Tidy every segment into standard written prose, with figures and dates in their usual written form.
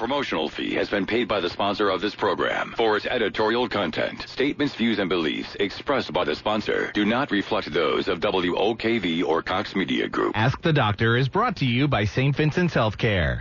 promotional fee has been paid by the sponsor of this program for its editorial content. Statements, views, and beliefs expressed by the sponsor do not reflect those of WOKV or Cox Media Group. Ask the Doctor is brought to you by St. Vincent's Healthcare.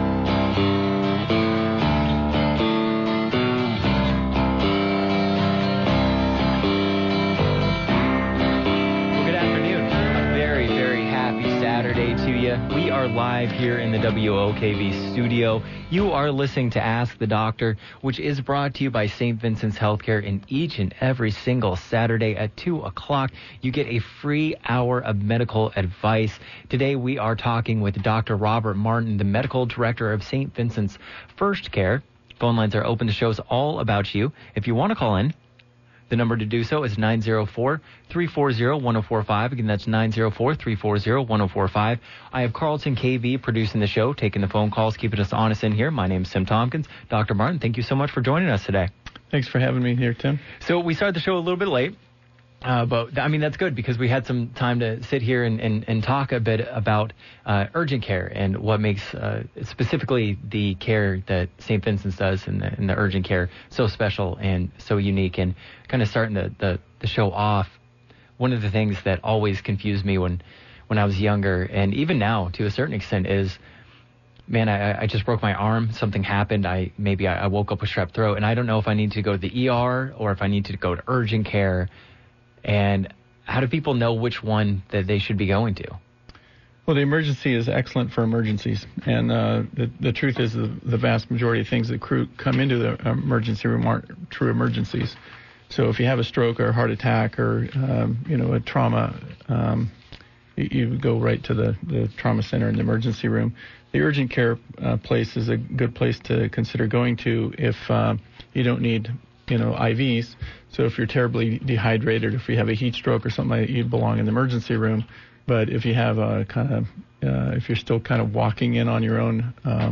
We are live here in the WOKV studio. You are listening to Ask the Doctor, which is brought to you by St. Vincent's Healthcare. And each and every single Saturday at 2 o'clock, you get a free hour of medical advice. Today, we are talking with Dr. Robert Martin, the medical director of St. Vincent's First Care. Phone lines are open to show us all about you. If you want to call in, the number to do so is 904-340-1045. Again, that's 904-340-1045. I have Carlton KV producing the show, taking the phone calls, keeping us honest in here. My name's Tim Tompkins. Dr. Martin, thank you so much for joining us today. Thanks for having me here, Tim. So we started the show a little bit late. But, I mean, that's good because we had some time to sit here and talk a bit about urgent care and what makes specifically the care that St. Vincent's does in the urgent care so special and so unique. And kind of starting the show off, one of the things that always confused me when I was younger, and even now to a certain extent, is, man, I just broke my arm. Something happened. I woke up with strep throat, and I don't know if I need to go to the ER or if I need to go to urgent care. And how do people know which one that they should be going to? Well, the emergency is excellent for emergencies. And the truth is the vast majority of things that come into the emergency room aren't true emergencies. So if you have a stroke or a heart attack or, a trauma, you go right to the trauma center in the emergency room. The urgent care place is a good place to consider going to if you don't need IVs. So if you're terribly dehydrated, if you have a heat stroke or something like that, you'd belong in the emergency room. But if you have if you're still kind of walking in on your own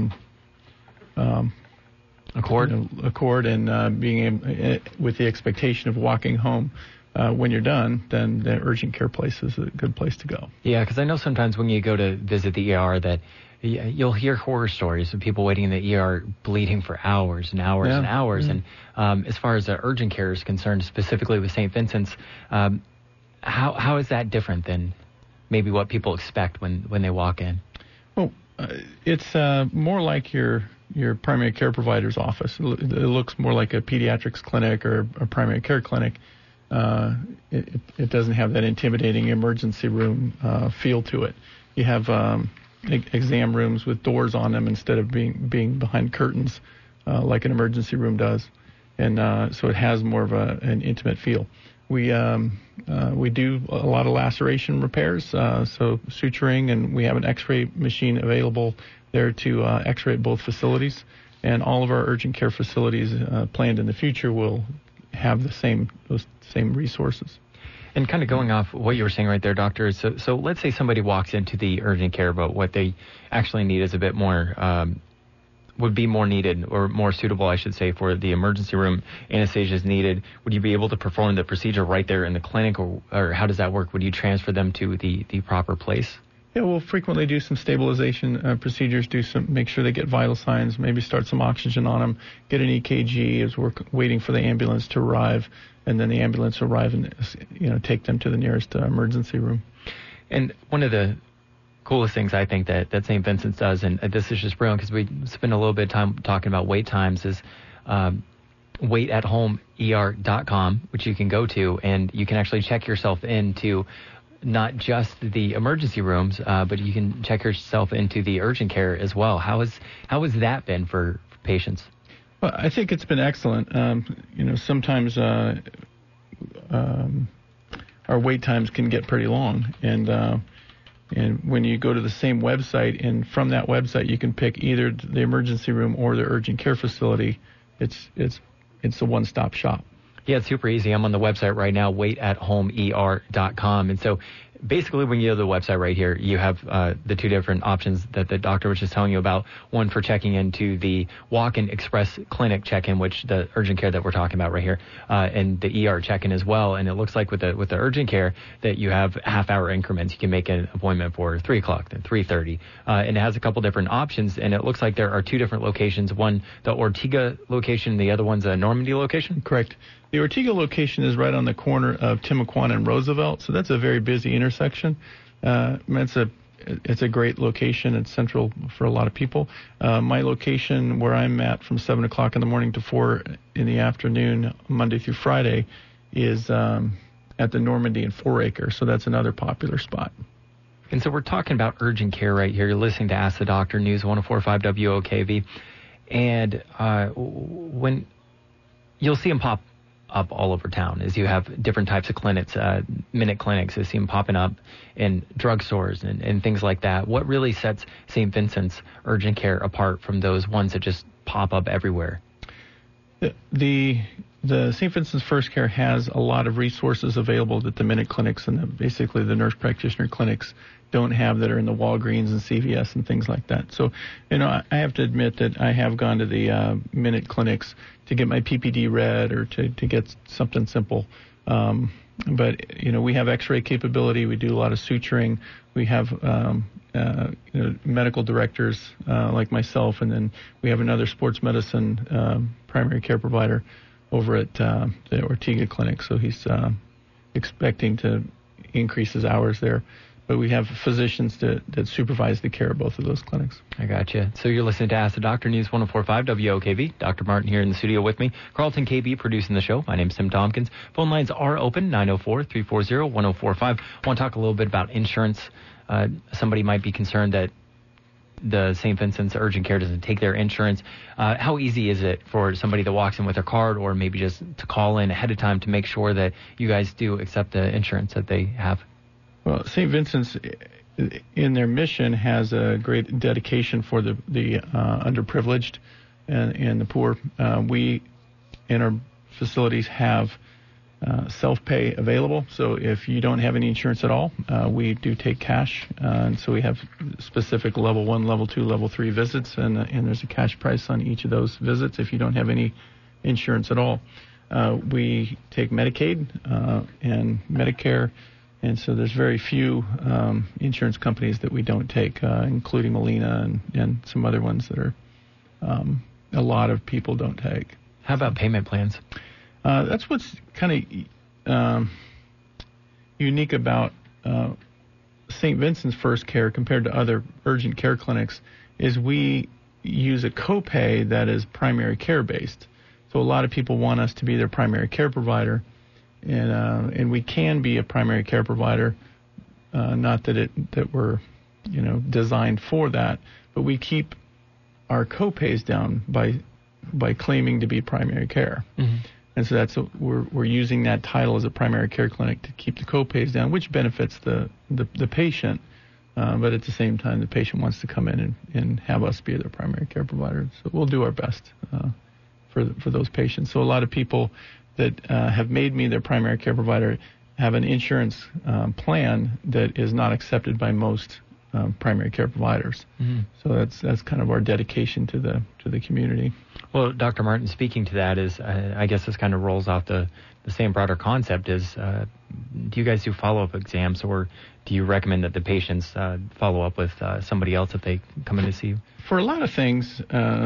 accord and being with the expectation of walking home when you're done, then the urgent care place is a good place to go. Yeah, because I know sometimes when you go to visit the ER that you'll hear horror stories of people waiting in the ER bleeding for hours and hours and hours. Mm-hmm. And as far as the urgent care is concerned, specifically with St. Vincent's, how is that different than maybe what people expect when they walk in? Well, it's more like your primary care provider's office. It looks more like a pediatrics clinic or a primary care clinic. It doesn't have that intimidating emergency room feel to it. You have exam rooms with doors on them instead of being behind curtains like an emergency room does, and so it has more of an intimate feel. We do a lot of laceration repairs, so suturing, and we have an X-ray machine available there to X-ray at both facilities, and all of our urgent care facilities planned in the future will have those same resources. And kind of going off what you were saying right there, Doctor, so let's say somebody walks into the urgent care, but what they actually need is a bit more, would be more needed or more suitable, I should say, for the emergency room. Anesthesia is needed. Would you be able to perform the procedure right there in the clinic, or how does that work? Would you transfer them to the proper place? Yeah, we'll frequently do some stabilization procedures, make sure they get vital signs, maybe start some oxygen on them, get an EKG as we're waiting for the ambulance to arrive, and then the ambulance will arrive and take them to the nearest emergency room. And one of the coolest things I think that St. Vincent's does, and this is just brilliant because we spend a little bit of time talking about wait times, is waitathome.er.com, which you can go to, and you can actually check yourself into not just the emergency rooms, but you can check yourself into the urgent care as well. How has that been for patients? Well, I think it's been excellent. Sometimes our wait times can get pretty long, and when you go to the same website, and from that website you can pick either the emergency room or the urgent care facility, it's a one-stop shop. Yeah, it's super easy. I'm on the website right now, waitathome.er.com. And so basically, when you go to the website right here, you have the two different options that the doctor was just telling you about. One for checking into the walk-in express clinic check-in, which the urgent care that we're talking about right here, and the ER check-in as well. And it looks like with the urgent care that you have half-hour increments. You can make an appointment for 3 o'clock, then 3:30, and it has a couple different options. And it looks like there are two different locations. One, the Ortega location, the other one's a Normandy location. Correct. The Ortega location is right on the corner of Timuquan and Roosevelt, so that's a very busy intersection. It's a great location. It's central for a lot of people. My location, where I'm at from 7 o'clock in the morning to 4 in the afternoon, Monday through Friday, is at the Normandy and 4 Acre, so that's another popular spot. And so we're talking about urgent care right here. You're listening to Ask the Doctor, News 104.5 WOKV. And when you'll see them pop up all over town, as you have different types of clinics, minute clinics, you see them popping up in drugstores and things like that. What really sets St. Vincent's urgent care apart from those ones that just pop up everywhere? The St. Vincent's First Care has a lot of resources available that the minute clinics and basically the nurse practitioner clinics don't have, that are in the Walgreens and CVS and things like that. So, I have to admit that I have gone to the minute clinics to get my PPD read or to get something simple. But, we have x-ray capability. We do a lot of suturing. We have, medical directors like myself, and then we have another sports medicine primary care provider over at the Ortega Clinic. So he's expecting to increase his hours there. But we have physicians that supervise the care of both of those clinics. I gotcha. So you're listening to Ask the Doctor, News 104.5 WOKV. Dr. Martin here in the studio with me. Carlton KB producing the show. My name's Tim Tompkins. Phone lines are open, 904-340-1045. I want to talk a little bit about insurance. Somebody might be concerned that the St. Vincent's urgent care doesn't take their insurance. How easy is it for somebody that walks in with their card, or maybe just to call in ahead of time to make sure that you guys do accept the insurance that they have? Well, St. Vincent's, in their mission, has a great dedication for the underprivileged and the poor. We, in our facilities, have self-pay available. So if you don't have any insurance at all, we do take cash. And so we have specific level 1, level 2, level 3 visits, and there's a cash price on each of those visits if you don't have any insurance at all. We take Medicaid and Medicare. And so there's very few insurance companies that we don't take, including Molina and some other ones that are a lot of people don't take. How about payment plans? That's what's kind of unique about St. Vincent's First Care compared to other urgent care clinics is we use a copay that is primary care based. So a lot of people want us to be their primary care provider. And we can be a primary care provider, not that we're, designed for that, but we keep our copays down by claiming to be primary care. Mm-hmm. And so we're using that title as a primary care clinic to keep the copays down, which benefits the patient, but at the same time the patient wants to come in and have us be their primary care provider. So we'll do our best for those patients. So a lot of people that have made me their primary care provider have an insurance plan that is not accepted by most primary care providers. Mm-hmm. So that's kind of our dedication to the community. Well, Dr. Martin, speaking to that is, I guess this kind of rolls off the same broader concept is, do you guys do follow-up exams, or do you recommend that the patients follow up with somebody else if they come in to see you? For a lot of things,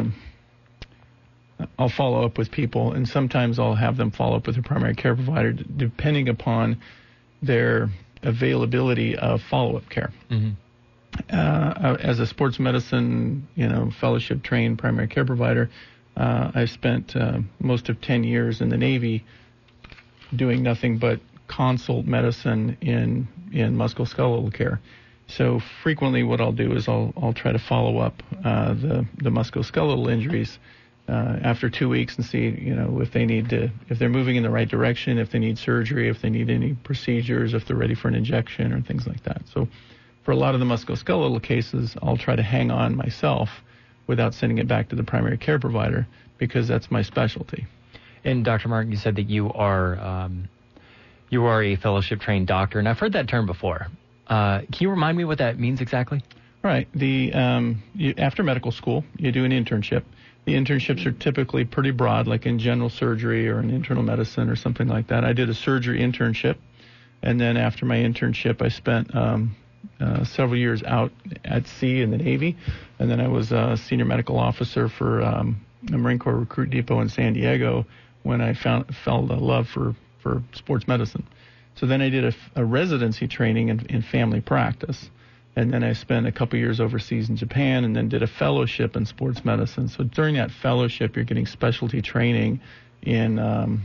I'll follow up with people, and sometimes I'll have them follow up with a primary care provider, depending upon their availability of follow-up care. Mm-hmm. As a sports medicine, fellowship-trained primary care provider, I've spent most of 10 years in the Navy doing nothing but consult medicine in musculoskeletal care. So frequently, what I'll do is I'll try to follow up the musculoskeletal injuries after 2 weeks and see, if they're moving in the right direction, if they need surgery, if they need any procedures, if they're ready for an injection or things like that. So for a lot of the musculoskeletal cases, I'll try to hang on myself without sending it back to the primary care provider because that's my specialty. And Dr. Martin, you said that you are a fellowship-trained doctor, and I've heard that term before. Can you remind me what that means exactly? Right. After medical school, you do an internship. The internships are typically pretty broad, like in general surgery or in internal medicine or something like that. I did a surgery internship, and then after my internship, I spent several years out at sea in the Navy, and then I was a senior medical officer for a Marine Corps recruit depot in San Diego when I fell in love for sports medicine. So then I did a residency training in family practice. And then I spent a couple years overseas in Japan and then did a fellowship in sports medicine. So during that fellowship, you're getting specialty training in,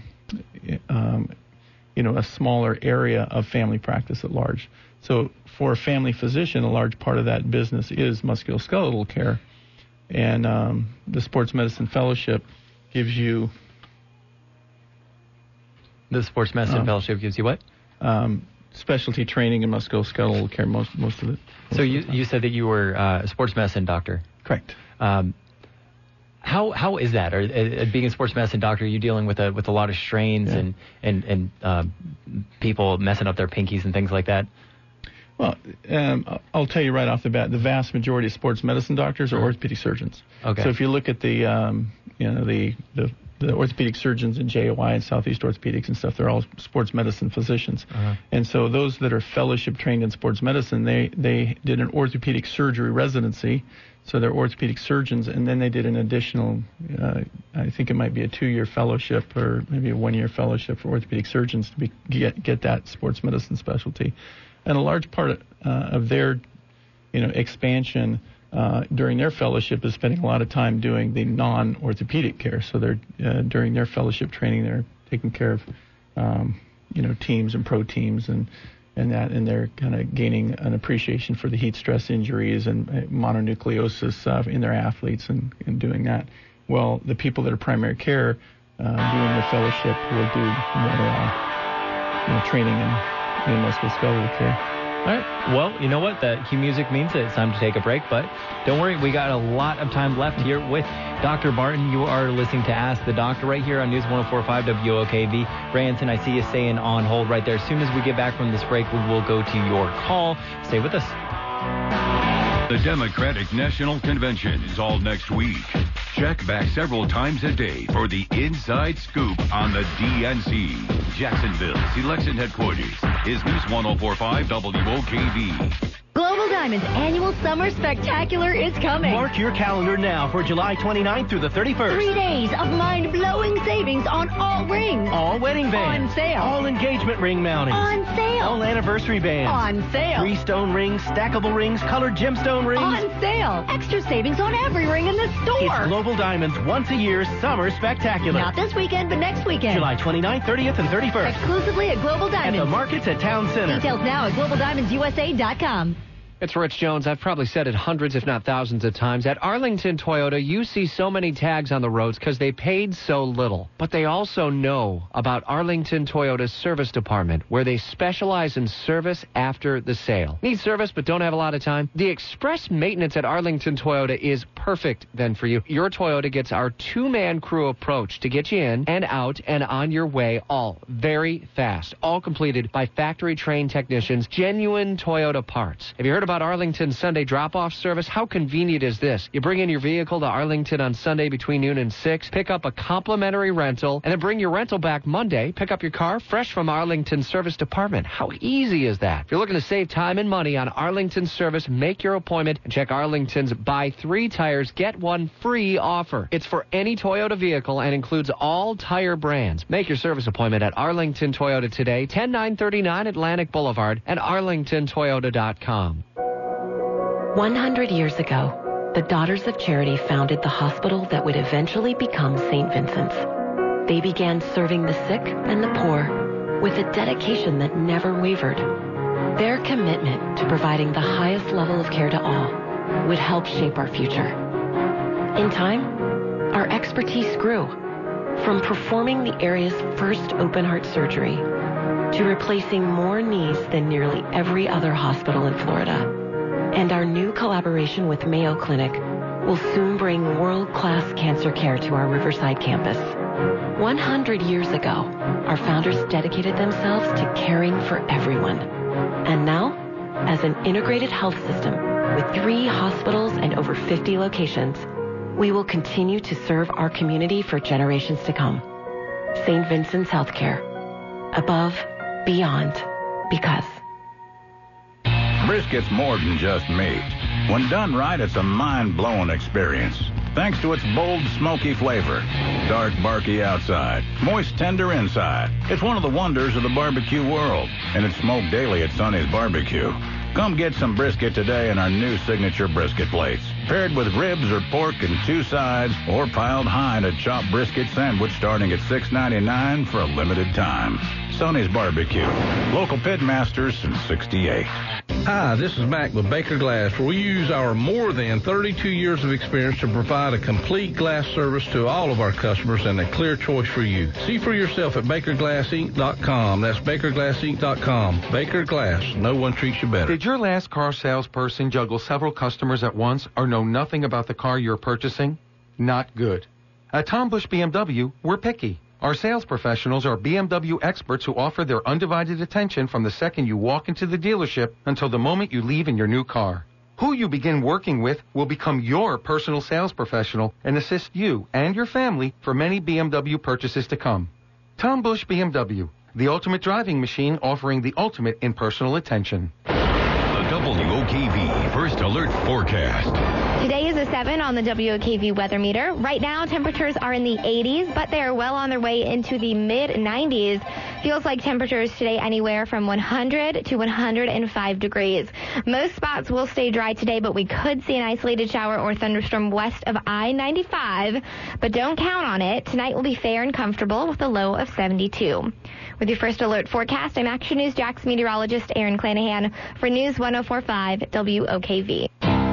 a smaller area of family practice at large. So for a family physician, a large part of that business is musculoskeletal care. And the sports medicine fellowship gives you... The sports medicine fellowship gives you what? Specialty training in musculoskeletal care, most of it. So you said that you were a sports medicine doctor. Correct. How is that? Or being a sports medicine doctor, are you dealing with a lot of strains and people messing up their pinkies and things like that? Well, I'll tell you right off the bat, the vast majority of sports medicine doctors are orthopedic surgeons. Okay. So if you look at the orthopedic surgeons in JOI and Southeast Orthopedics and stuff, they're all sports medicine physicians. Uh-huh. And so those that are fellowship trained in sports medicine, they did an orthopedic surgery residency. So they're orthopedic surgeons, and then they did an additional, I think it might be a 2-year fellowship or maybe a 1-year fellowship for orthopedic surgeons to get that sports medicine specialty. And a large part of their, expansion during their fellowship is spending a lot of time doing the non-orthopedic care. So they're during their fellowship training, they're taking care of, teams and pro teams and they're kind of gaining an appreciation for the heat stress injuries and mononucleosis in their athletes and doing that. Well, the people that are primary care doing the fellowship will do more training in musculoskeletal care. All right. Well, you know what? That cue music means that it's time to take a break, but don't worry. We got a lot of time left here with Dr. Barton. You are listening to Ask the Doctor right here on News 104.5 WOKV. Ray Anson, I see you staying on hold right there. As soon as we get back from this break, we will go to your call. Stay with us. The Democratic National Convention is all next week. Check back several times a day for the inside scoop on the DNC. Jacksonville's election headquarters is News 104.5 WOKV. Global Diamond's annual Summer Spectacular is coming. Mark your calendar now for July 29th through the 31st. 3 days of mind-blowing savings on all rings. All wedding bands. On sale. All engagement ring mountings. On sale. All anniversary bands. On sale. 3 stone rings, stackable rings, colored gemstone rings. On sale. Extra savings on every ring in the store. It's Global Diamond's once-a-year Summer Spectacular. Not this weekend, but next weekend. July 29th, 30th, and 31st. Exclusively at Global Diamonds. At the markets at Town Center. Details now at globaldiamondsusa.com. It's Rich Jones. I've probably said it hundreds, if not thousands of times. At Arlington Toyota, you see so many tags on the roads because they paid so little. But they also know about Arlington Toyota's service department, where they specialize in service after the sale. Need service but don't have a lot of time? The express maintenance at Arlington Toyota is perfect then for you. Your Toyota gets our 2-man crew approach to get you in and out and on your way, all very fast. All completed by factory-trained technicians, genuine Toyota parts. Have you heard about Arlington's Sunday drop-off service? How convenient is this? You bring in your vehicle to Arlington on Sunday between noon and 6, pick up a complimentary rental, and then bring your rental back Monday, pick up your car fresh from Arlington's service department. How easy is that? If you're looking to save time and money on Arlington's service, make your appointment and check Arlington's buy 3 tires, get 1 free offer. It's for any Toyota vehicle and includes all tire brands. Make your service appointment at Arlington Toyota today, 10939 Atlantic Boulevard, and arlingtontoyota.com. 100 years ago, the Daughters of Charity founded the hospital that would eventually become St. Vincent's. They began serving the sick and the poor with a dedication that never wavered. Their commitment to providing the highest level of care to all would help shape our future. In time, our expertise grew, from performing the area's first open-heart surgery to replacing more knees than nearly every other hospital in Florida. And our new collaboration with Mayo Clinic will soon bring world-class cancer care to our Riverside campus. 100 years ago, our founders dedicated themselves to caring for everyone. And now, As an integrated health system with 3 hospitals and over 50 locations, we will continue to serve our community for generations to come. St. Vincent's Healthcare. Above, beyond, because. Brisket's more than just meat. When done right, it's a mind-blowing experience. Thanks to its bold, smoky flavor. Dark, barky outside. Moist, tender inside. It's one of the wonders of the barbecue world. And it's smoked daily at Sonny's Barbecue. Come get some brisket today in our new signature brisket plates. Paired with ribs or pork and 2 sides, or piled high in a chopped brisket sandwich starting at $6.99 for a limited time. Sonny's Barbecue. Local pit masters since '68. Hi, this is Mac with Baker Glass, where we use our more than 32 years of experience to provide a complete glass service to all of our customers and a clear choice for you. See for yourself at BakerGlassInc.com. That's BakerGlassInc.com. Baker Glass. No one treats you better. Did your last car salesperson juggle several customers at once or know nothing about the car you're purchasing? Not good. At Tom Busch BMW, we're picky. Our sales professionals are BMW experts who offer their undivided attention from the second you walk into the dealership until the moment you leave in your new car. Who you begin working with will become your personal sales professional and assist you and your family for many BMW purchases to come. Tom Busch BMW, the ultimate driving machine offering the ultimate in personal attention. The WOKV First Alert Forecast. Today is a 7 on the WOKV weather meter. Right now, temperatures are in the 80s, but they are well on their way into the mid-90s. Feels like temperatures today anywhere from 100 to 105 degrees. Most spots will stay dry today, but we could see an isolated shower or thunderstorm west of I-95. But don't count on it. Tonight will be fair and comfortable with a low of 72. With your First Alert forecast, I'm Action News Jax meteorologist Aaron Clanahan for News 104.5 WOKV.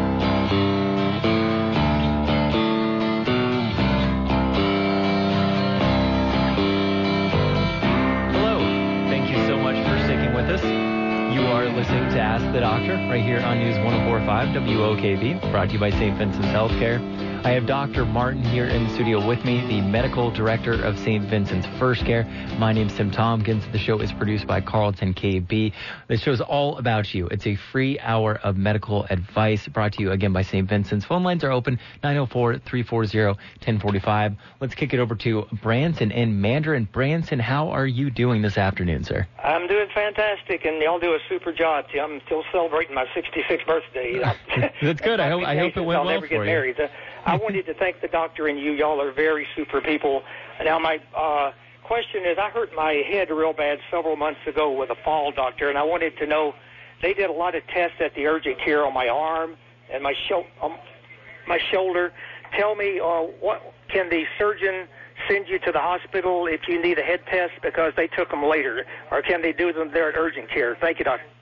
Listening to Ask the Doctor right here on News 104.5 WOKV, brought to you by St. Vincent's Healthcare. I have Dr. Martin here in the studio with me, the medical director of St. Vincent's First Care. My name's Tim Tompkins. The show is produced by Carlton KB. The show is all about you. It's a free hour of medical advice brought to you again by St. Vincent's. Phone lines are open, 904-340-1045. Let's kick it over to Branson in Mandarin. Branson, how are you doing this afternoon, sir? I'm doing fantastic, and y'all do a super job. I'm still celebrating my 66th birthday. That's good. I hope it went I'll well never get for you. married. I wanted to thank the doctor and you. Y'all are very super people. Now, my question is, I hurt my head real bad several months ago with a fall, doctor, and I wanted to know, they did a lot of tests at the urgent care on my arm and my shoulder. Tell me, what can the surgeon send you to the hospital if you need a head test because they took them later, or can they do them there at urgent care? Thank you, doctor.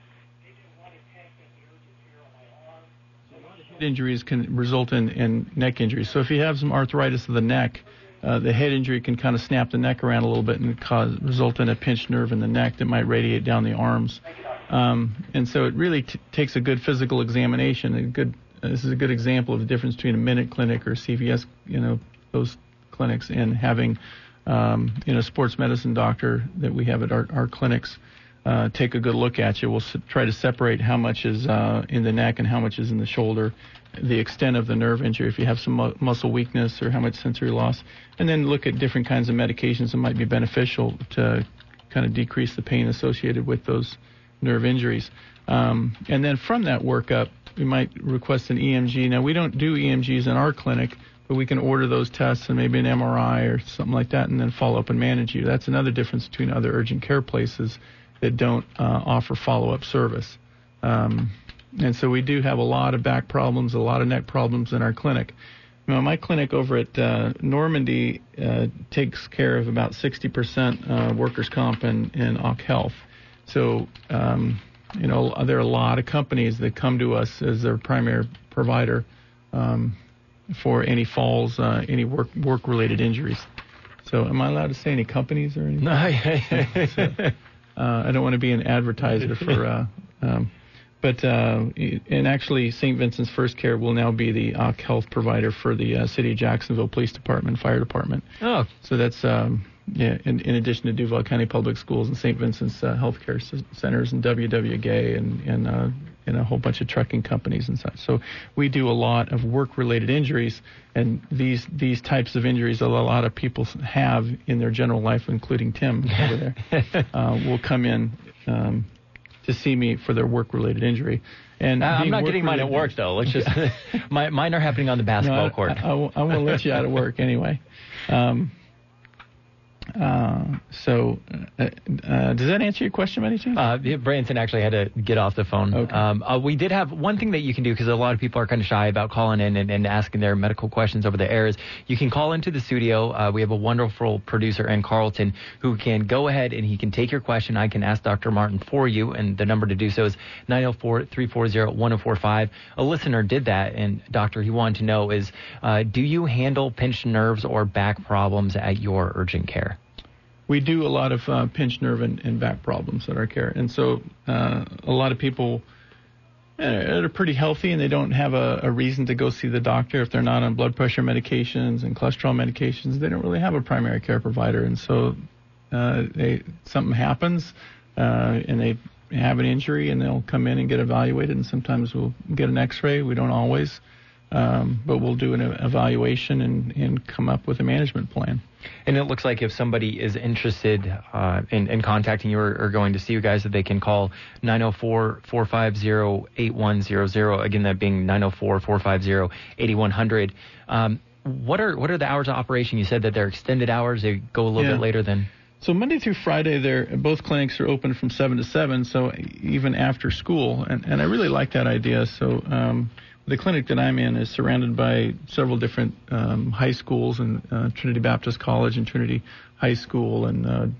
Injuries can result in neck injuries. So if you have some arthritis of the neck, the head injury can kind of snap the neck around a little bit and result in a pinched nerve in the neck that might radiate down the arms. And so it really takes a good physical examination. This is a good example of the difference between a Minute Clinic or CVS, those clinics, and having sports medicine doctor that we have at our clinics take a good look at you. We'll try to separate how much is in the neck and how much is in the shoulder, the extent of the nerve injury, if you have some muscle weakness or how much sensory loss, and then look at different kinds of medications that might be beneficial to kind of decrease the pain associated with those nerve injuries. And then from that workup, we might request an EMG. Now, we don't do EMGs in our clinic, but we can order those tests and maybe an MRI or something like that and then follow up and manage you. That's another difference between other urgent care places that don't offer follow-up service. And so we do have a lot of back problems, a lot of neck problems in our clinic. My clinic over at Normandy takes care of about 60% workers' comp and OC Health. So, there are a lot of companies that come to us as their primary provider for any falls, any work-related injuries. So am I allowed to say any companies or anything? No. I don't want to be an advertiser for, and actually St. Vincent's First Care will now be the OC Health provider for the City of Jacksonville Police Department, Fire Department. Oh. So that's in addition to Duval County Public Schools and St. Vincent's Healthcare Centers and WWGA and a whole bunch of trucking companies and such. So we do a lot of work-related injuries, and these types of injuries that a lot of people have in their general life, including Tim over there, will come in to see me for their work-related injury. And I'm not getting mine at work, though. Let's just mine are happening on the basketball court. I won't let you out of work anyway. So does that answer your question, by any chance? Branson actually had to get off the phone. Okay. We did have one thing that you can do, because a lot of people are kind of shy about calling in and asking their medical questions over the air, is you can call into the studio. We have a wonderful producer in Carlton who can go ahead and he can take your question. I can ask Dr. Martin for you, and the number to do so is 904-340-1045. A listener did that, and Doctor, he wanted to know is, do you handle pinched nerves or back problems at your urgent care? We do a lot of pinched nerve and back problems at our care. And so a lot of people are pretty healthy and they don't have a reason to go see the doctor. If they're not on blood pressure medications and cholesterol medications, they don't really have a primary care provider. And so something happens and they have an injury and they'll come in and get evaluated. And sometimes we'll get an x-ray. We don't always. But we'll do an evaluation and come up with a management plan. And it looks like if somebody is interested in contacting you or going to see you guys, that they can call 904-450-8100. Again, that being 904-450-8100. What are the hours of operation? You said that they're extended hours. They go a little bit later than... So Monday through Friday, both clinics are open from 7 to 7, so even after school. And I really like that idea. So the clinic that I'm in is surrounded by several different high schools, and Trinity Baptist College and Trinity High School and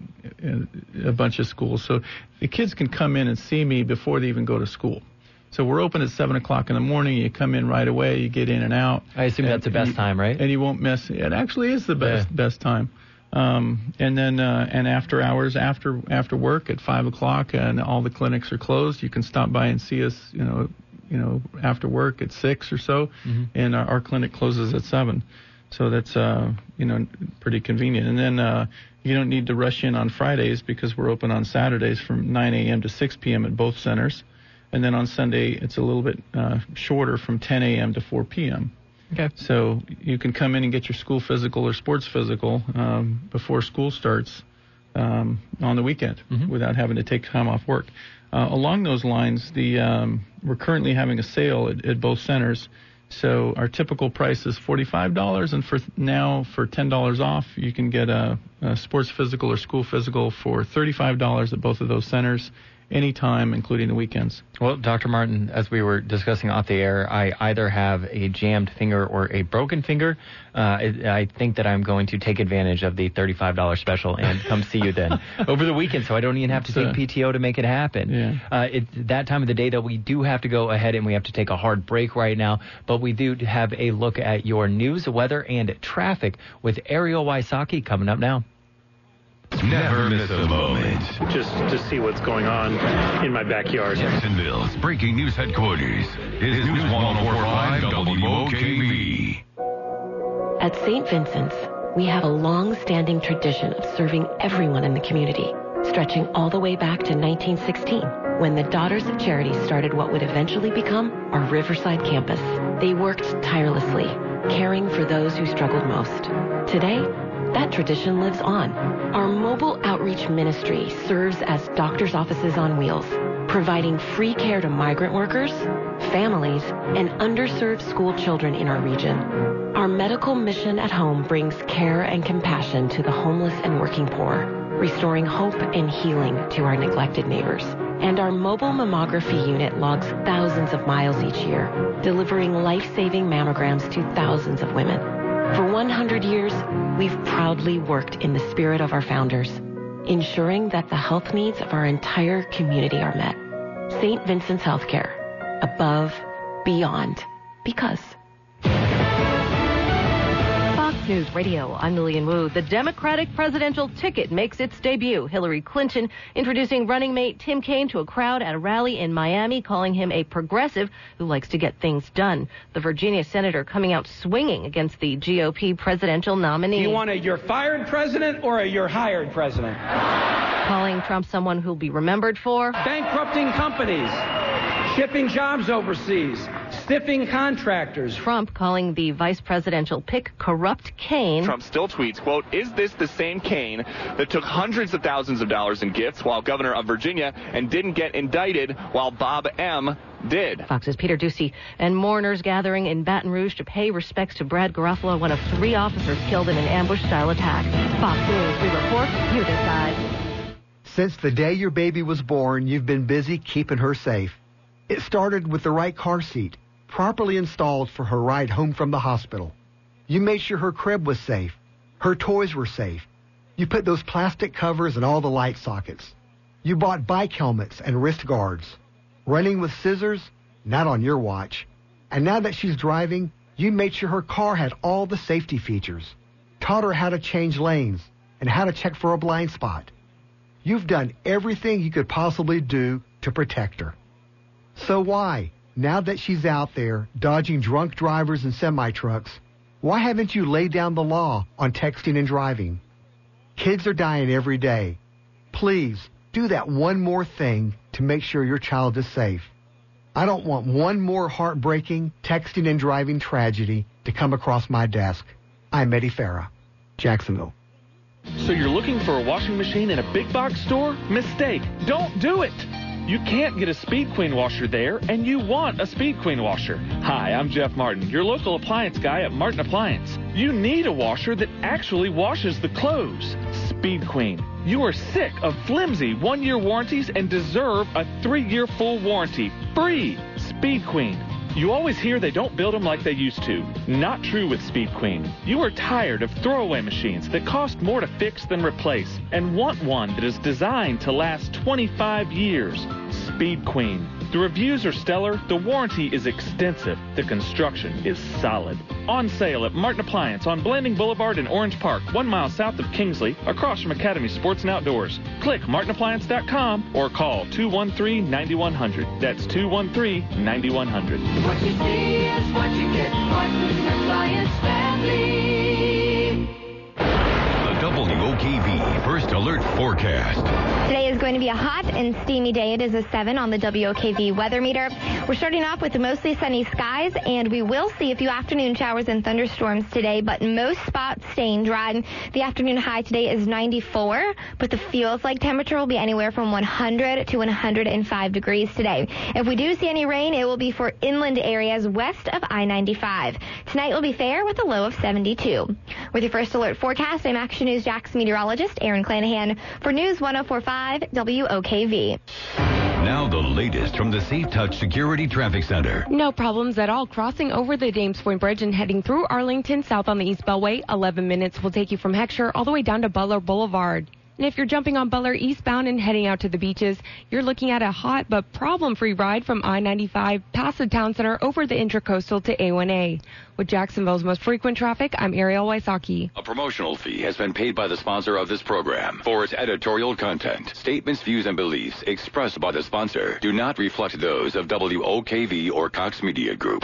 a bunch of schools. So the kids can come in and see me before they even go to school. So we're open at 7 o'clock in the morning. You come in right away. You get in and out. I assume that's the best time, right? And you won't miss. It actually is the best time. And then and after hours, after work at 5 o'clock, and all the clinics are closed, you can stop by and see us. After work at 6 or so, and our clinic closes at 7. So that's pretty convenient. And then you don't need to rush in on Fridays because we're open on Saturdays from 9 a.m. to 6 p.m. at both centers. And then on Sunday, it's a little bit shorter from 10 a.m. to 4 p.m. Okay. So you can come in and get your school physical or sports physical before school starts on the weekend without having to take time off work. Along those lines, we're currently having a sale at both centers. So our typical price is $45, and for $10 off, you can get a sports physical or school physical for $35 at both of those centers, anytime, including the weekends. Well, Dr. Martin, as we were discussing off the air, I either have a jammed finger or a broken finger. I think that I'm going to take advantage of the $35 special and come see you then over the weekend, so I don't even have to take PTO to make it happen. Yeah. It's that time of the day that we do have to go ahead and we have to take a hard break right now, but we do have a look at your news, weather, and traffic with Ariel Wysocki coming up now. Never miss a moment. Just to see what's going on in my backyard. Jacksonville's breaking news headquarters is News 104.5 WOKV. At St. Vincent's, we have a long-standing tradition of serving everyone in the community, stretching all the way back to 1916, when the Daughters of Charity started what would eventually become our Riverside campus. They worked tirelessly, caring for those who struggled most. Today, that tradition lives on. Our mobile outreach ministry serves as doctors' offices on wheels, providing free care to migrant workers, families, and underserved school children in our region. Our medical mission at home brings care and compassion to the homeless and working poor, restoring hope and healing to our neglected neighbors. And our mobile mammography unit logs thousands of miles each year, delivering life-saving mammograms to thousands of women. For 100 years, we've proudly worked in the spirit of our founders, ensuring that the health needs of our entire community are met. St. Vincent's Healthcare. Above, beyond, because. Fox News Radio, I'm Lillian Wu. The Democratic presidential ticket makes its debut. Hillary Clinton introducing running mate Tim Kaine to a crowd at a rally in Miami, calling him a progressive who likes to get things done. The Virginia senator coming out swinging against the GOP presidential nominee. You want a you're fired president or a you're hired president? Calling Trump someone who'll be remembered for bankrupting companies, shipping jobs overseas, stiffing contractors. Trump calling the vice presidential pick corrupt Kaine. Trump still tweets, quote, "Is this the same Kaine that took hundreds of thousands of dollars in gifts while governor of Virginia and didn't get indicted while Bob M. did?" Fox's Peter Ducey and mourners gathering in Baton Rouge to pay respects to Brad Garofalo, one of 3 officers killed in an ambush-style attack. Fox News, we report, you decide. Since the day your baby was born, you've been busy keeping her safe. It started with the right car seat, properly installed for her ride home from the hospital. You made sure her crib was safe. Her toys were safe. You put those plastic covers in all the light sockets. You bought bike helmets and wrist guards. Running with scissors? Not on your watch. And now that she's driving, you made sure her car had all the safety features. Taught her how to change lanes and how to check for a blind spot. You've done everything you could possibly do to protect her. So why, now that she's out there dodging drunk drivers and semi-trucks, why haven't you laid down the law on texting and driving? Kids are dying every day. Please do that one more thing to make sure your child is safe. I don't want one more heartbreaking texting and driving tragedy to come across my desk. I'm Eddie Farah, Jacksonville. So you're looking for a washing machine in a big box store? Mistake. Don't do it. You can't get a Speed Queen washer there, and you want a Speed Queen washer. Hi, I'm Jeff Martin, your local appliance guy at Martin Appliance. You need a washer that actually washes the clothes. Speed Queen. You are sick of flimsy 1-year warranties and deserve a 3-year full warranty. Free. Speed Queen. You always hear they don't build them like they used to. Not true with Speed Queen. You are tired of throwaway machines that cost more to fix than replace and want one that is designed to last 25 years. Speed Queen. The reviews are stellar, the warranty is extensive, the construction is solid. On sale at Martin Appliance on Blanding Boulevard in Orange Park, 1 mile south of Kingsley, across from Academy Sports and Outdoors. Click martinappliance.com or call 213-9100. That's 213-9100. What you see is what you get. Martin Appliance Family. The WOKV First Alert Forecast. Today is going to be a hot and steamy day. It is a 7 on the WOKV weather meter. We're starting off with mostly sunny skies, and we will see a few afternoon showers and thunderstorms today, but most spots staying dry. The afternoon high today is 94, but the feels like temperature will be anywhere from 100 to 105 degrees today. If we do see any rain, it will be for inland areas west of I-95. Tonight will be fair with a low of 72. With your First Alert forecast, I'm Action News Jax meteorologist Aaron Clanahan for News 104.5 WOKV. Now the latest from the Safe Touch Security Traffic Center. No problems at all crossing over the Dames Point Bridge and heading through Arlington south on the East Beltway. 11 minutes will take you from Heckscher all the way down to Butler Boulevard. And if you're jumping on Butler eastbound and heading out to the beaches, you're looking at a hot but problem-free ride from I-95 past the town center over the Intracoastal to A1A. With Jacksonville's most frequent traffic, I'm Ariel Wysocki. A promotional fee has been paid by the sponsor of this program for its editorial content. Statements, views, and beliefs expressed by the sponsor do not reflect those of WOKV or Cox Media Group.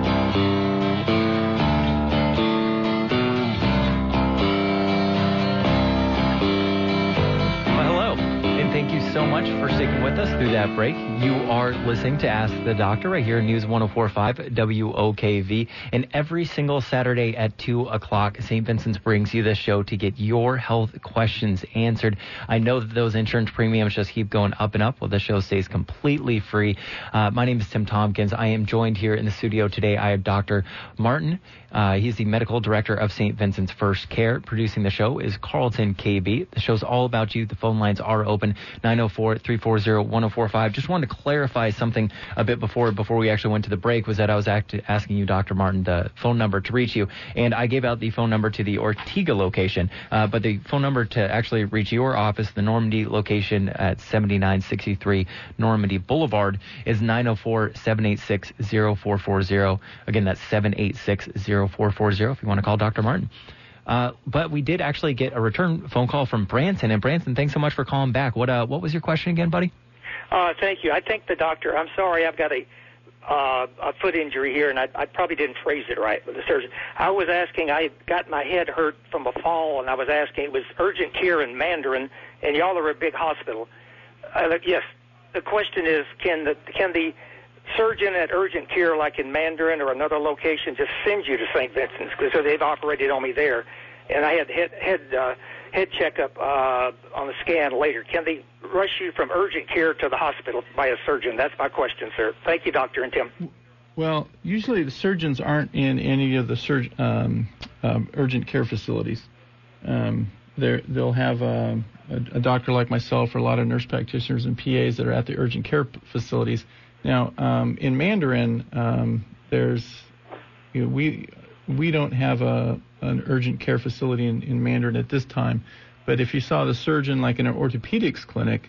Thank you so much for sticking with us through that break. You are listening to Ask the Doctor right here at News 104.5 WOKV. And every single Saturday at 2 o'clock, St. Vincent's brings you this show to get your health questions answered. I know that those insurance premiums just keep going up and up. Well, the show stays completely free. My name is Tim Tompkins. I am joined here in the studio today. I have Dr. Martin. He's the medical director of St. Vincent's First Care. Producing the show is Carlton KB. The show's all about you. The phone lines are open. 904-340-1045. Just wanted to clarify something a bit before we actually went to the break, was that I was asking you, Dr. Martin, the phone number to reach you, and I gave out the phone number to the Ortega location, but the phone number to actually reach your office, the Normandy location at 7963 Normandy Boulevard, is 904-786-0440. Again, that's 786-0440 if you want to call Dr. Martin. But we did actually get a return phone call from Branson. And Branson, thanks so much for calling back. What was your question again, buddy? Thank you. I think the doctor, I'm sorry, I've got a foot injury here, and I probably didn't phrase it right with the surgeon. I was asking, I got my head hurt from a fall, and I was asking, it was urgent care in Mandarin, and y'all are a big hospital. Yes, the question is, can the surgeon at urgent care, like in Mandarin or another location, just send you to St. Vincent's? Because they've operated on me there, and I had head checkup on the scan later. Can they rush you from urgent care to the hospital by a surgeon? That's my question, sir. Thank you, Doctor and Tim. Well, usually the surgeons aren't in any of the urgent care facilities. They'll have a doctor like myself or a lot of nurse practitioners and PAs that are at the urgent care facilities. Now, in Mandarin, we don't have an urgent care facility in Mandarin at this time, but if you saw the surgeon like in an orthopedics clinic,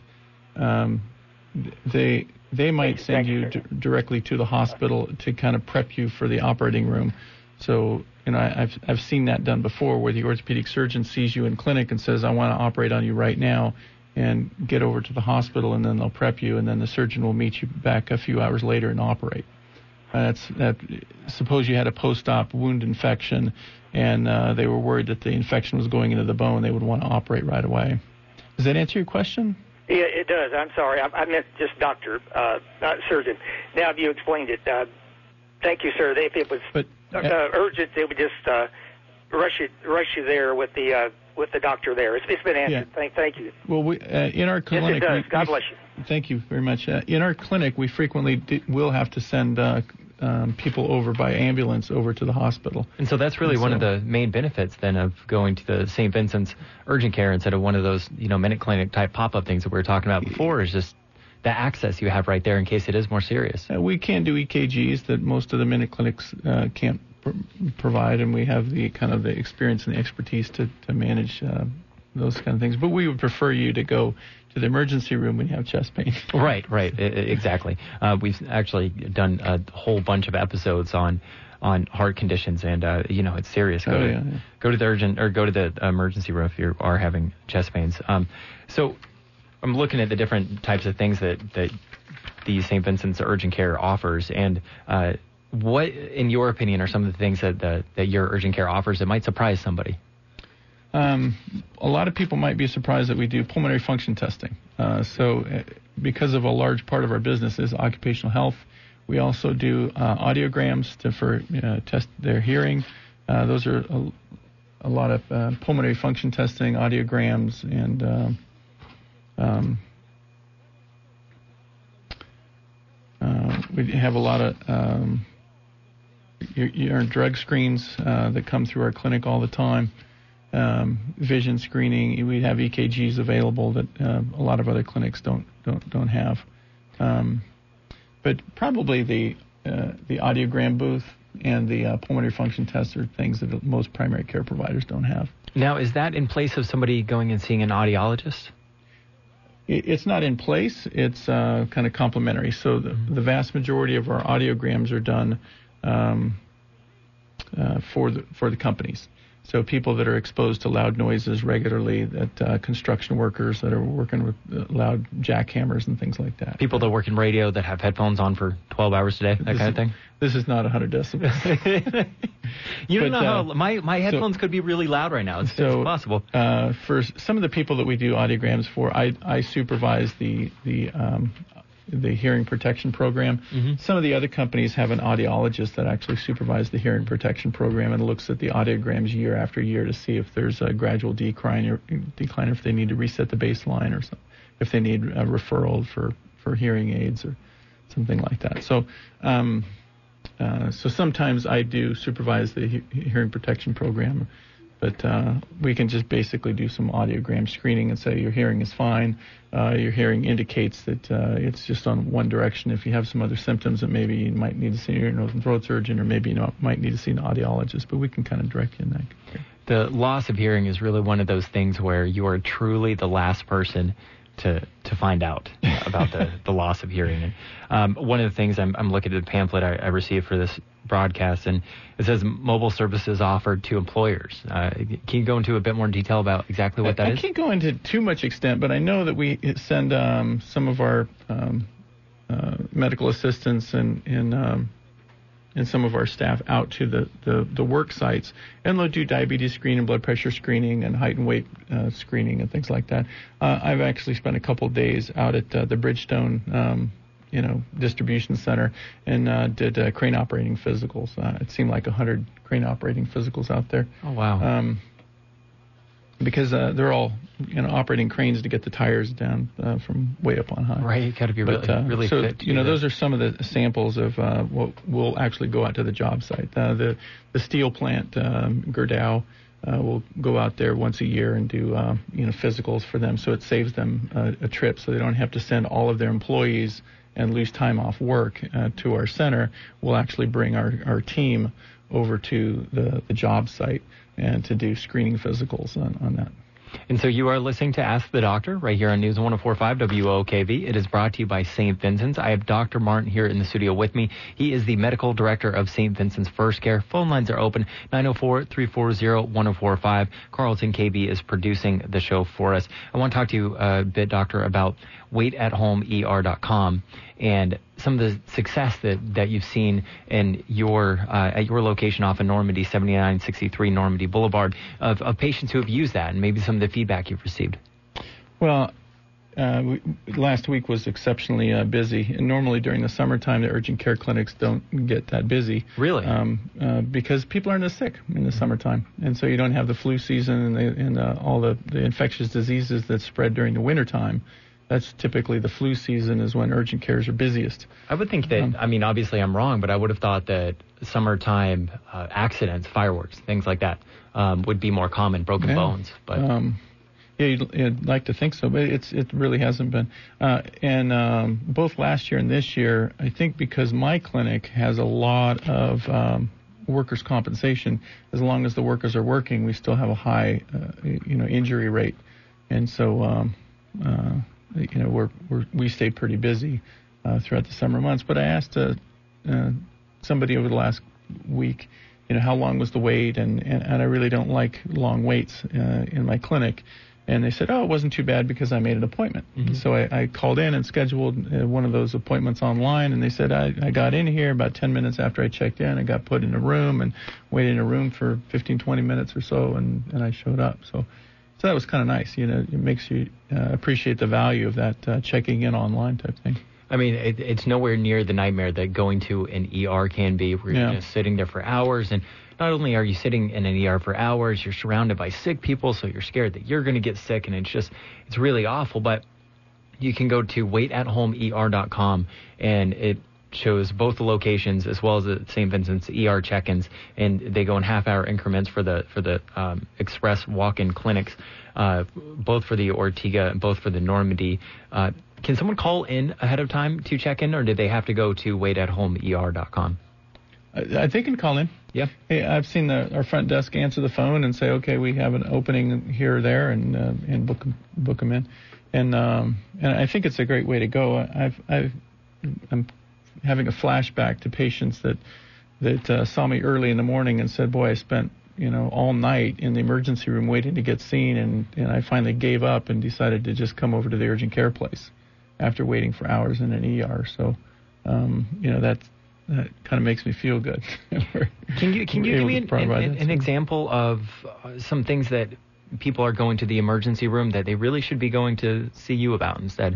they might send you directly to the hospital to kind of prep you for the operating room. So, I've seen that done before, where the orthopedic surgeon sees you in clinic and says, I want to operate on you right now, and get over to the hospital, and then they'll prep you, and then the surgeon will meet you back a few hours later and operate. Suppose you had a post-op wound infection, and they were worried that the infection was going into the bone, they would want to operate right away. Does that answer your question? Yeah, it does. I'm sorry. I meant just doctor, not surgeon. Now you explained it. Thank you, sir. If it was urgent, they would just rush you there with the doctor there. It's been answered. Yeah. Thank you. Well, in our clinic, yes, it does. God bless you. Thank you very much. In our clinic, we frequently will have to send people over by ambulance over to the hospital. And so that's really one of the main benefits then of going to the St. Vincent's urgent care instead of one of those minute clinic type pop-up things that we were talking about before, is just the access you have right there in case it is more serious. We can do EKGs that most of the minute clinics can't provide, and we have the kind of the experience and the expertise to manage those kind of things. But we would prefer you to go to the emergency room when you have chest pain. Right, exactly. We've actually done a whole bunch of episodes on heart conditions, and it's serious. Go to the urgent or go to the emergency room if you are having chest pains. So I'm looking at the different types of things that the St. Vincent's urgent care offers, and what, in your opinion, are some of the things that your urgent care offers that might surprise somebody? A lot of people might be surprised that we do pulmonary function testing. Because of a large part of our business is occupational health, we also do audiograms to test their hearing. Those are a lot of pulmonary function testing, audiograms, and we have a lot of your drug screens that come through our clinic all the time. Vision screening. We have EKGs available that a lot of other clinics don't have. But probably the audiogram booth and the pulmonary function test are things that most primary care providers don't have. Now, is that in place of somebody going and seeing an audiologist? It's not in place. It's kind of complementary. So the vast majority of our audiograms are done for the companies. So people that are exposed to loud noises regularly, that construction workers that are working with loud jackhammers and things like that. People that work in radio that have headphones on for 12 hours a day, that kind of thing? This is not 100 decibels. You don't know how my headphones could be really loud right now. It's possible. For some of the people that we do audiograms for, I supervise the hearing protection program. Mm-hmm. Some of the other companies have an audiologist that actually supervises the hearing protection program and looks at the audiograms year after year to see if there's a gradual decline, or if they need to reset the baseline, or if they need a referral for hearing aids or something like that. So sometimes I do supervise the hearing protection program, but we can just basically do some audiogram screening and say your hearing is fine. Your hearing indicates that it's just on one direction. If you have some other symptoms, that maybe you might need to see your nose and throat surgeon, or maybe you might need to see an audiologist, but we can kind of direct you in that. The loss of hearing is really one of those things where you are truly the last person to to find out about the loss of hearing. And one of the things I'm looking at the pamphlet I received for this broadcast, and it says mobile services offered to employers. Can you go into a bit more detail about exactly what that is? I can't go into too much extent, but I know that we send some of our medical assistants and some of our staff out to the work sites, and they'll do diabetes screening, blood pressure screening, and height and weight screening and things like that. I've actually spent a couple of days out at the Bridgestone distribution center and did crane operating physicals. It seemed like 100 crane operating physicals out there. Oh, wow. Because they're all operating cranes to get the tires down from way up on high. Right, you got to be really so, fit. Those are some of the samples of what will actually go out to the job site. The steel plant, Gerdau, will go out there once a year and do physicals for them, so it saves them a trip, so they don't have to send all of their employees and lose time off work to our center. We'll actually bring our team over to the job site and to do screening physicals on that. And so you are listening to Ask the Doctor right here on News 104.5 WOKV. It is brought to you by St. Vincent's. I have Dr. Martin here in the studio with me. He is the medical director of St. Vincent's First Care. Phone lines are open, 904-340-1045. Carlton KB is producing the show for us. I want to talk to you a bit, Doctor, about waitatohomeer.com and some of the success that you've seen in at your location off of Normandy, 7963 Normandy Boulevard, of patients who have used that, and maybe some of the feedback you've received. Well, last week was exceptionally busy. And normally during the summertime, the urgent care clinics don't get that busy. Really? Because people aren't as sick in the summertime. And so you don't have the flu season and all the infectious diseases that spread during the wintertime. That's typically the flu season is when urgent cares are busiest. I would think that, obviously I'm wrong, but I would have thought that summertime accidents, fireworks, things like that, would be more common, broken bones. But you'd like to think so, but it really hasn't been. And both last year and this year, I think because my clinic has a lot of workers' compensation, as long as the workers are working, we still have a high, injury rate. And so, we stay pretty busy throughout the summer months. But I asked somebody over the last week, how long was the wait, and I really don't like long waits in my clinic. And they said, it wasn't too bad because I made an appointment. Mm-hmm. So I called in and scheduled one of those appointments online, and they said I got in here about 10 minutes after I checked in. I got put in a room and waited in a room for 15, 20 minutes or so, and I showed up. So that was kind of nice. It makes you appreciate the value of that checking in online type thing. I mean, it's nowhere near the nightmare that going to an ER can be, where you're just sitting there for hours. And not only are you sitting in an ER for hours, you're surrounded by sick people, so you're scared that you're going to get sick, and it's really awful. But you can go to waitatohomeer.com, and it shows both the locations as well as the St. Vincent's ER check-ins, and they go in half-hour increments for the express walk-in clinics, both for the Ortega and both for the Normandy. Can someone call in ahead of time to check in, or did they have to go to waitatohomeer.com? They can call in. Yeah. Hey, I've seen our front desk answer the phone and say, okay, we have an opening here or there, and book them in. And I think it's a great way to go. I'm having a flashback to patients that saw me early in the morning and said, boy, I spent all night in the emergency room waiting to get seen, and I finally gave up and decided to just come over to the urgent care place after waiting for hours in an ER. So that kind of makes me feel good. Can you give me an example of some things that people are going to the emergency room that they really should be going to see you about instead?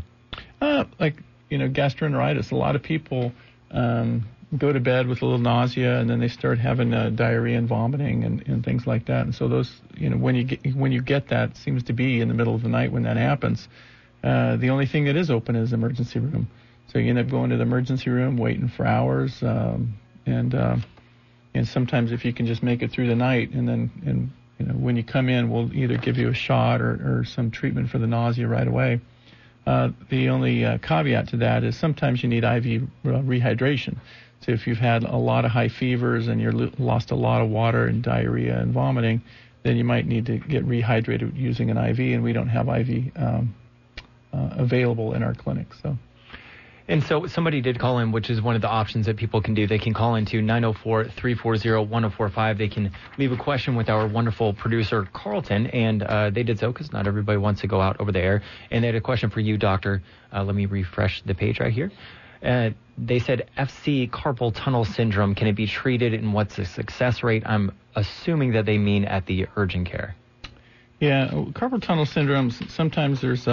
Gastroenteritis. A lot of people go to bed with a little nausea, and then they start having diarrhea and vomiting and things like that. And so those, when you get that, it seems to be in the middle of the night when that happens. The only thing that is open is the emergency room. So you end up going to the emergency room, waiting for hours, and sometimes if you can just make it through the night, and when you come in, we'll either give you a shot or some treatment for the nausea right away. The only caveat to that is sometimes you need IV rehydration. So if you've had a lot of high fevers and you've lost a lot of water and diarrhea and vomiting, then you might need to get rehydrated using an IV, and we don't have IV available in our clinic. And so somebody did call in, which is one of the options that people can do. They can call into 904-340-1045. They can leave a question with our wonderful producer, Carlton, and they did so because not everybody wants to go out over the air. And they had a question for you, Doctor. Let me refresh the page right here. They said FC carpal tunnel syndrome. Can it be treated, and what's the success rate? I'm assuming that they mean at the urgent care. Yeah, carpal tunnel syndrome, sometimes there's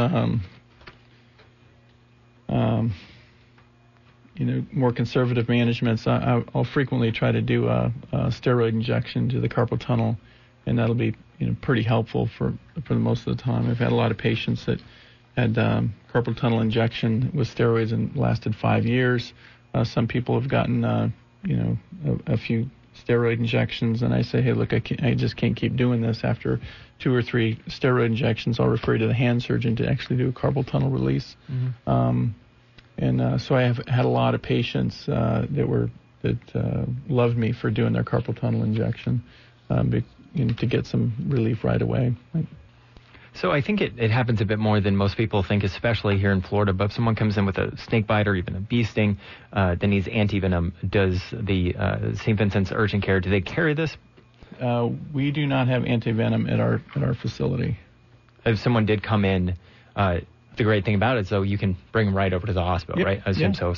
more conservative managements. I'll frequently try to do a steroid injection to the carpal tunnel, and that'll be pretty helpful for the most of the time. I've had a lot of patients that had carpal tunnel injection with steroids and lasted 5 years. Some people have gotten a few steroid injections, and I say, hey, look, I just can't keep doing this. After 2 or 3 steroid injections, I'll refer you to the hand surgeon to actually do a carpal tunnel release. Mm-hmm. So I have had a lot of patients that loved me for doing their carpal tunnel injection to get some relief right away. So I think it happens a bit more than most people think, especially here in Florida. But if someone comes in with a snake bite or even a bee sting that needs antivenom, does the St. Vincent's Urgent Care, do they carry this? We do not have antivenom at our facility. If someone did come in, the great thing about it is, though, you can bring them right over to the hospital, yep. right? I assume so.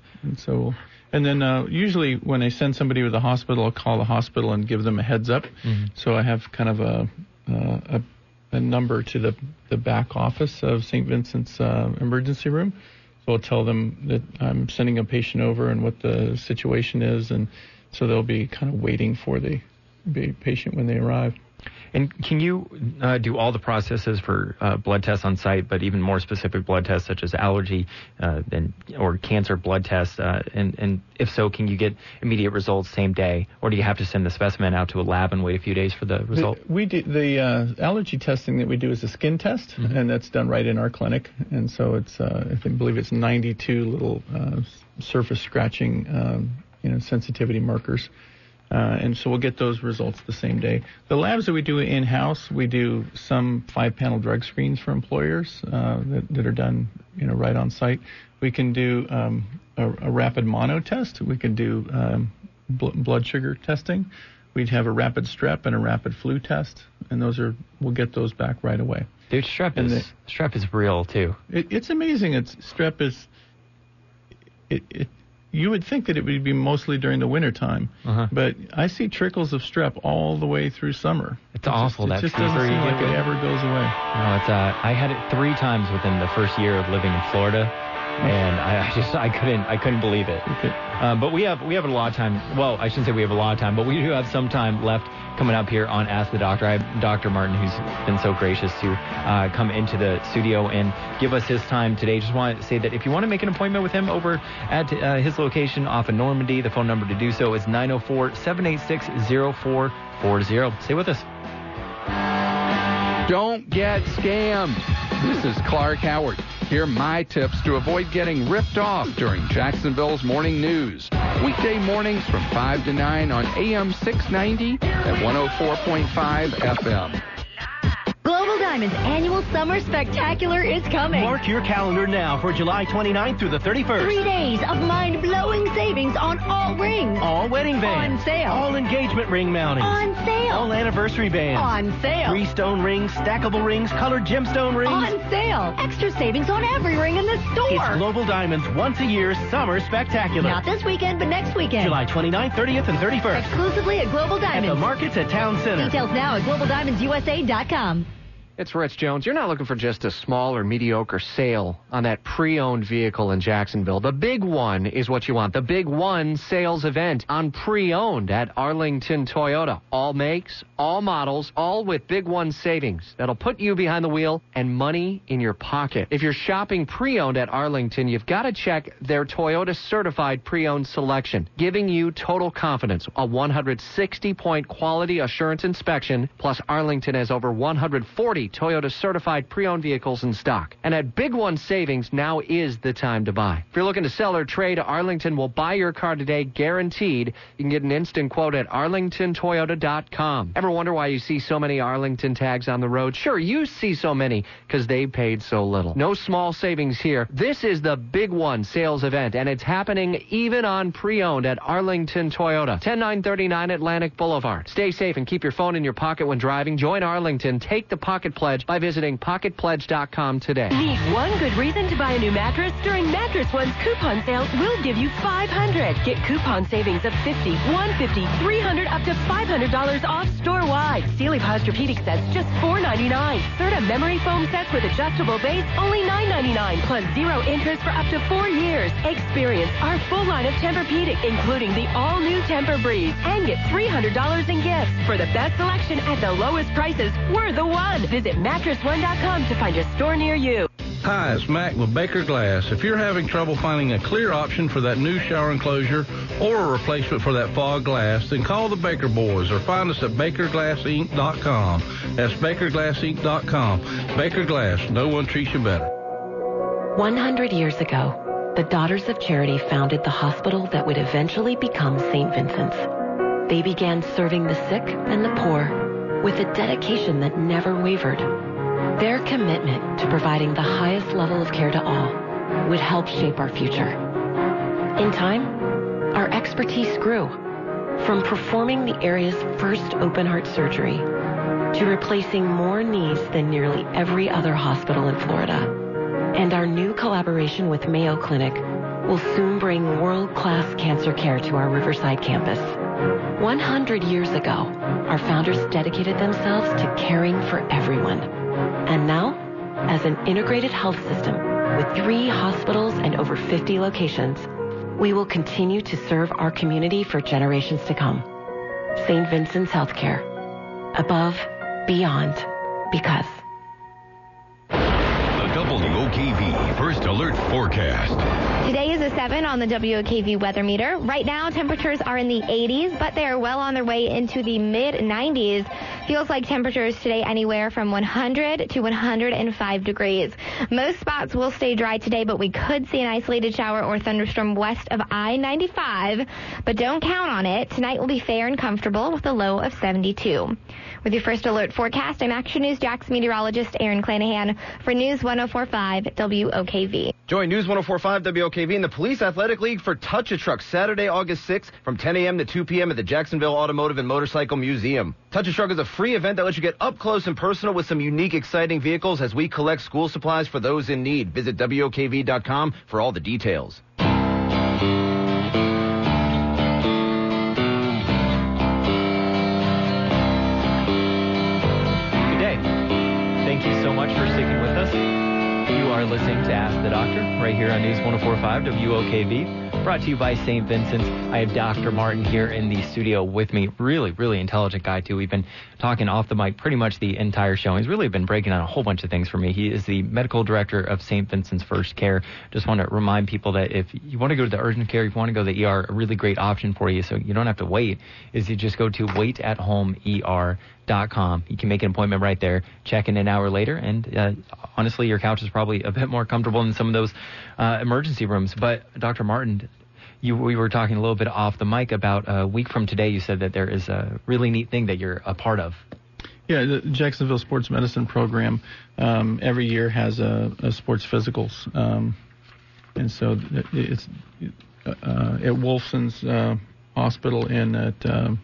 And then usually when I send somebody to the hospital, I'll call the hospital and give them a heads up. Mm-hmm. So I have kind of a number to the back office of St. Vincent's emergency room. So I'll tell them that I'm sending a patient over and what the situation is, and so they'll be kind of waiting for the patient when they arrive. And can you do all the processes for blood tests on site, but even more specific blood tests such as allergy or cancer blood tests? And if so, can you get immediate results same day, or do you have to send the specimen out to a lab and wait a few days for the result? The allergy testing that we do is a skin test, mm-hmm. and that's done right in our clinic. And so it's I believe it's 92 little surface scratching sensitivity markers. And so we'll get those results the same day. The labs that we do in-house, we do some 5-panel drug screens for employers that are done, right on site. We can do a rapid mono test. We can do blood sugar testing. We'd have a rapid strep and a rapid flu test, and we'll get those back right away. Dude, strep is real too. It's amazing. Strep is. You would think that it would be mostly during the winter time, but I see trickles of strep all the way through summer. It's awful. It just doesn't seem like it ever goes away. No, I had it 3 times within the first year of living in Florida, and I couldn't believe it. But we have a lot of time. Well, I shouldn't say we have a lot of time, but we do have some time left coming up here on Ask the Doctor. I have Dr. Martin, who's been so gracious to come into the studio and give us his time today. Just want to say that if you want to make an appointment with him over at his location off of Normandy, the phone number to do so is 904-786-0440. Stay with us. Don't get scammed. This is Clark Howard. Here are my tips to avoid getting ripped off during Jacksonville's morning news. Weekday mornings from 5 to 9 on AM 690 at 104.5 FM. Global Diamond's annual Summer Spectacular is coming. Mark your calendar now for July 29th through the 31st. 3 days of mind-blowing savings on all rings. All wedding bands. On sale. All engagement ring mountings. On sale. All anniversary bands. On sale. 3 stone rings, stackable rings, colored gemstone rings. On sale. Extra savings on every ring in the store. It's Global Diamond's once-a-year Summer Spectacular. Not this weekend, but next weekend. July 29th, 30th, and 31st. Exclusively at Global Diamonds. At the markets at Town Center. Details now at globaldiamondsusa.com. It's Rich Jones. You're not looking for just a small or mediocre sale on that pre-owned vehicle in Jacksonville. The big one is what you want. The Big One sales event on pre-owned at Arlington Toyota. All makes, all models, all with Big One savings. That'll put you behind the wheel and money in your pocket. If you're shopping pre-owned at Arlington, you've got to check their Toyota certified pre-owned selection, giving you total confidence. A 160-point quality assurance inspection, plus Arlington has over 140 quality Toyota certified pre-owned vehicles in stock. And at Big One Savings, now is the time to buy. If you're looking to sell or trade, Arlington will buy your car today, guaranteed. You can get an instant quote at arlingtontoyota.com. Ever wonder why you see so many Arlington tags on the road? Sure, you see so many because they paid so little. No small savings here. This is the Big One sales event, and it's happening even on pre-owned at Arlington Toyota, 10939 Atlantic Boulevard. Stay safe and keep your phone in your pocket when driving. Join Arlington. Take the Pocket Pledge by visiting pocketpledge.com today. Need one good reason to buy a new mattress? During Mattress One's coupon sales, we'll give you $500. Get coupon savings of $50, $150, $300, up to $500 off store-wide. Sealy Posturepedic sets just $4.99. Serta memory foam sets with adjustable base, only $9.99, plus 0 interest for up to 4 years. Experience our full line of Tempur-Pedic, including the all-new Tempur-Breeze, and get $300 in gifts. For the best selection at the lowest prices, we're the one. Visit MattressOne.com to find a store near you. Hi, it's Mac with Baker Glass. If you're having trouble finding a clear option for that new shower enclosure or a replacement for that fog glass, then call the Baker Boys or find us at BakerGlassInc.com. That's BakerGlassInc.com. Baker Glass, no one treats you better. 100 years ago, the Daughters of Charity founded the hospital that would eventually become St. Vincent's. They began serving the sick and the poor with a dedication that never wavered. Their commitment to providing the highest level of care to all would help shape our future. In time, our expertise grew, from performing the area's first open-heart surgery to replacing more knees than nearly every other hospital in Florida. And our new collaboration with Mayo Clinic will soon bring world-class cancer care to our Riverside campus. 100 years ago, our founders dedicated themselves to caring for everyone. And now, as an integrated health system with 3 hospitals and over 50 locations, we will continue to serve our community for generations to come. St. Vincent's Healthcare. Above, beyond, because. The WOKV First Alert Forecast. Today is a 7 on the WOKV weather meter. Right now, temperatures are in the 80s, but they are well on their way into the mid-90s. Feels like temperatures today anywhere from 100 to 105 degrees. Most spots will stay dry today, but we could see an isolated shower or thunderstorm west of I-95. But don't count on it. Tonight will be fair and comfortable with a low of 72. With your First Alert forecast, I'm Action News Jax meteorologist Aaron Clanahan for News 104.5 WOKV. Join News 104.5 WOKV in the Police Athletic League for Touch a Truck Saturday, August 6th from 10 a.m. to 2 p.m. at the Jacksonville Automotive and Motorcycle Museum. Touch a Truck is a free event that lets you get up close and personal with some unique, exciting vehicles as we collect school supplies for those in need. Visit WOKV.com for all the details. Thank you so much for sticking with us. You are listening to Ask the Doctor right here on News 104.5 WOKV, brought to you by St. Vincent's. I have Dr. Martin here in the studio with me. Really, really intelligent guy, too. We've been talking off the mic pretty much the entire show. He's really been breaking down a whole bunch of things for me. He is the medical director of St. Vincent's First Care. Just want to remind people that if you want to go to the urgent care, if you want to go to the ER, a really great option for you so you don't have to wait is you just go to waitathome.com. You can make an appointment right there, check in an hour later, and honestly, your couch is probably a bit more comfortable than some of those emergency rooms. But Dr. Martin, we were talking a little bit off the mic about a week from today. You said that there is a really neat thing that you're a part of. Yeah, the Jacksonville Sports Medicine Program every year has a sports physicals, and so it's at Wolfson's Hospital and at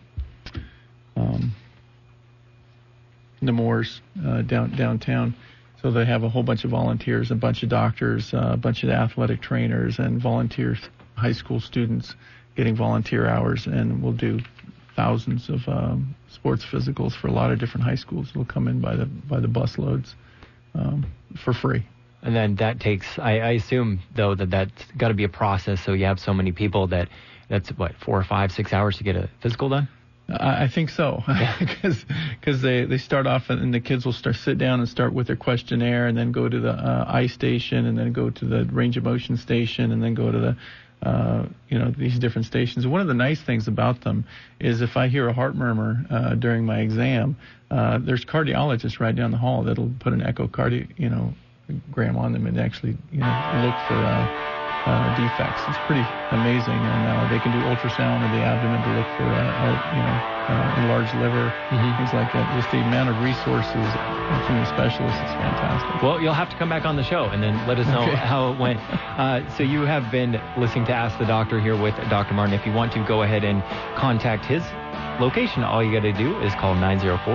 Nemours downtown. So they have a whole bunch of volunteers, a bunch of doctors, a bunch of athletic trainers, and volunteers, high school students getting volunteer hours, and we'll do thousands of sports physicals for a lot of different high schools. They'll come in by the bus loads for free. And then that takes, I assume, though, that's got to be a process. So you have so many people that's, 4 or 5, 6 hours to get a physical done? I think so, because they start off and the kids will sit down and start with their questionnaire, and then go to the eye station, and then go to the range of motion station, and then go to the these different stations. One of the nice things about them is if I hear a heart murmur during my exam, there's cardiologists right down the hall that'll put an echocardiogram on them and actually look for defects. It's pretty amazing, and they can do ultrasound of the abdomen to look for enlarged liver, things like that. Just the amount of resources from the specialists is fantastic. Well, you'll have to come back on the show and then let us know how it went. So you have been listening to Ask the Doctor here with Dr. Martin. If you want to, go ahead and contact his location. All you got to do is call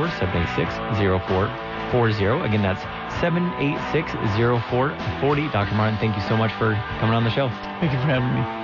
904-786-0440. Again, that's 786-0440. Dr. Martin, thank you so much for coming on the show. Thank you for having me.